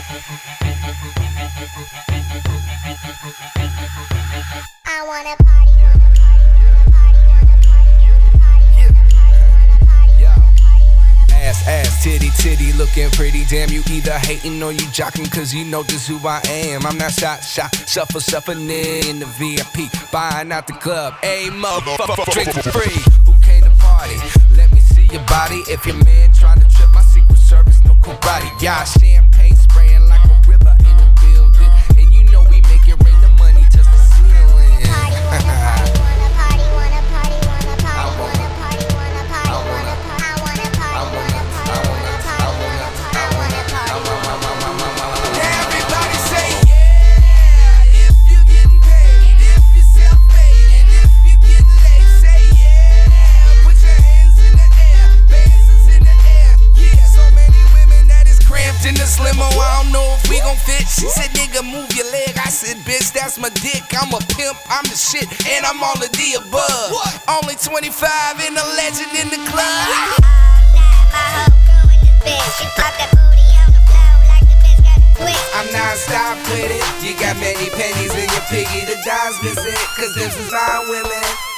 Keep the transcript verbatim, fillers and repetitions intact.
I wanna party, wanna party, wanna party, wanna party, wanna party, wanna party, wanna party, wanna party. Ass, ass, titty, titty, looking pretty. Damn, you either hating or you jocking, cause you know just who I am. I'm not shot, shot, shuffle, shuffling in the V I P, buying out the club. Hey, motherfucker, drink for free. Who came to party? Let me see your body. If your man trying to trip my Secret Service, no karate. Yeah, champagne spraying like a river in the building. And you know we make it rain, the money touch the ceiling. Party, wanna party, wanna party, wanna party, wanna party, wanna party, wanna party, I wanna party, wanna party, wanna party, wanna party, I wanna party. Everybody say yeah, if you getting paid, if you self-made, and if you getting laid, say yeah. Put your hands in the air, bands is in the air. Yeah, so many women that is cramped in the limo. I don't know if we gon' fit. She said, nigga, move your leg. I said, bitch, that's my dick. I'm a pimp, I'm the shit, and I'm all of the above. What? Only twenty-five and a legend in the club. All night, my hoe crew in this bitch. She pop that booty on the floor like the bitch got a twist. I'm non-stop with it. You got many pennies in your piggy. The dimes missing, cause this is my women.